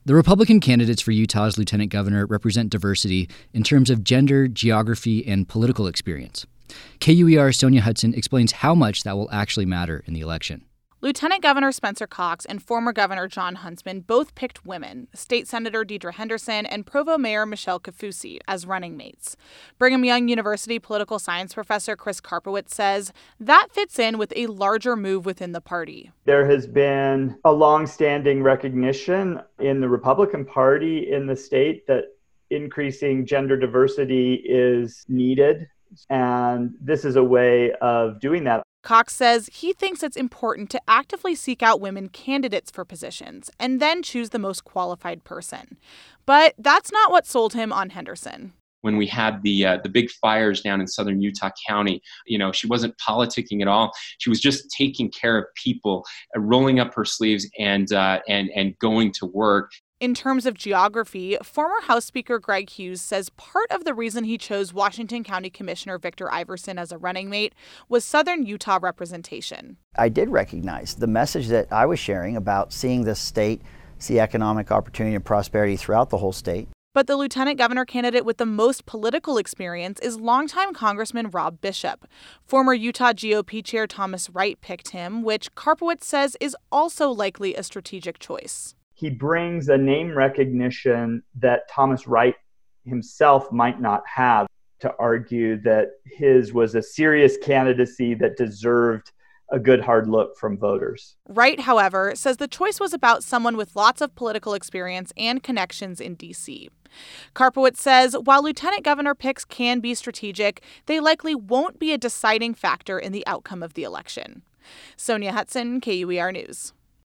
The Republican candidates for Utah's lieutenant governor represent diversity in terms of gender, geography, and political experience. KUER's Sonia Hudson explains how much that will actually matter in the election. Lieutenant Governor Spencer Cox and former Governor Jon Huntsman both picked women, State Senator Deidre Henderson and Provo Mayor Michelle Kaufusi, as running mates. Brigham Young University political science professor Chris Karpowicz says that fits in with a larger move within the party. There has been a long-standing recognition in the Republican Party in the state that increasing gender diversity is needed, and this is a way of doing that. Cox says he thinks it's important to actively seek out women candidates for positions and then choose the most qualified person. But that's not what sold him on Henderson. When we had the big fires down in southern Utah County, she wasn't politicking at all. She was just taking care of people, rolling up her sleeves and going to work. In terms of geography, former House Speaker Greg Hughes says part of the reason he chose Washington County Commissioner Victor Iverson as a running mate was southern Utah representation. I did recognize the message that I was sharing about seeing the state see economic opportunity and prosperity throughout the whole state. But the lieutenant governor candidate with the most political experience is longtime Congressman Rob Bishop. Former Utah GOP Chair Thomas Wright picked him, which Karpowicz says is also likely a strategic choice. He brings a name recognition that Thomas Wright himself might not have, to argue that his was a serious candidacy that deserved a good hard look from voters. Wright, however, says the choice was about someone with lots of political experience and connections in D.C. Karpowicz says while lieutenant governor picks can be strategic, they likely won't be a deciding factor in the outcome of the election. Sonia Hudson, KUER News.